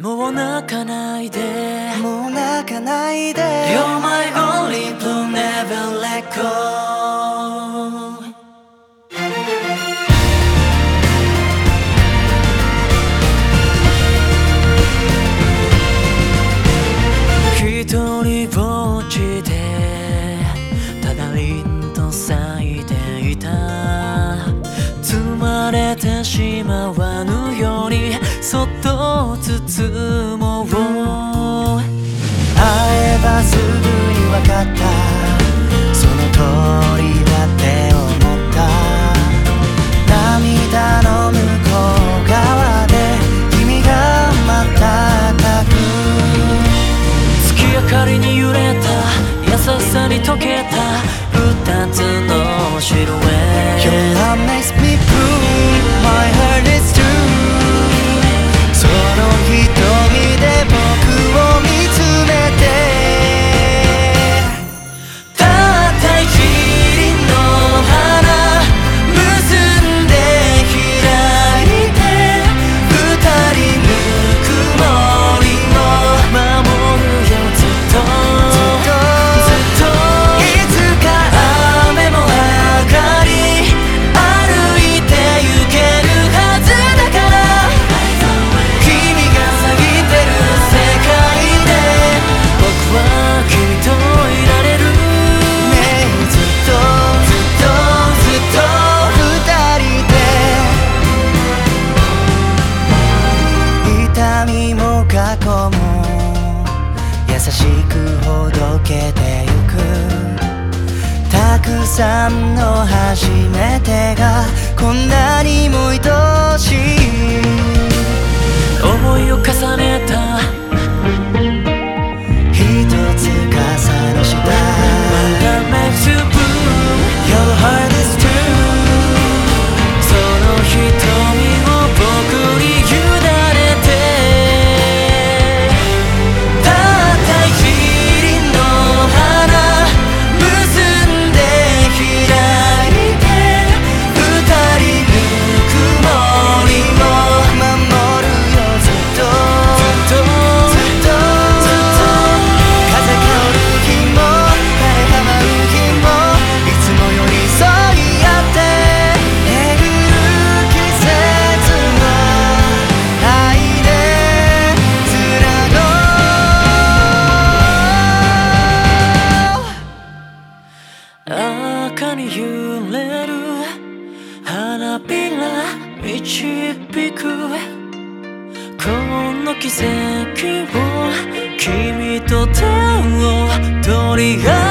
もう泣かないでもう泣かないで You're my only blue never let go 一人ぼっちでただ凛と咲いていた包まれてしまわぬようにそっと包もう会えばすぐに分かったその通りだって思った涙の向こう側で君が瞬く月明かりに揺れた優しさに溶けた二つのシルエット Your love makes me blue My heart is true その瞳で僕を見つめてたった一輪の花結んで開いて二人ぬくもりを守るよずっといつか雨も上がり歩いて行けるはずだから君が咲いてる世界で僕は君といられるねえずっとずっとずっと二人で痛みも過去も優しくほどけてゆくたくさんの初めてがこんなにも愛しい思いを重ねた一つ傘の下 That makes you blue Your heart is true その瞳を僕に委ねてたった一輪の花結んで開いて二人ぬくもりを守るよずっとずっと風香る日も枯れ葉舞う日もいつも寄り添い合って巡る季節は愛でつなごう赤に揺れる花びら導くこの奇跡を君と手を取り合う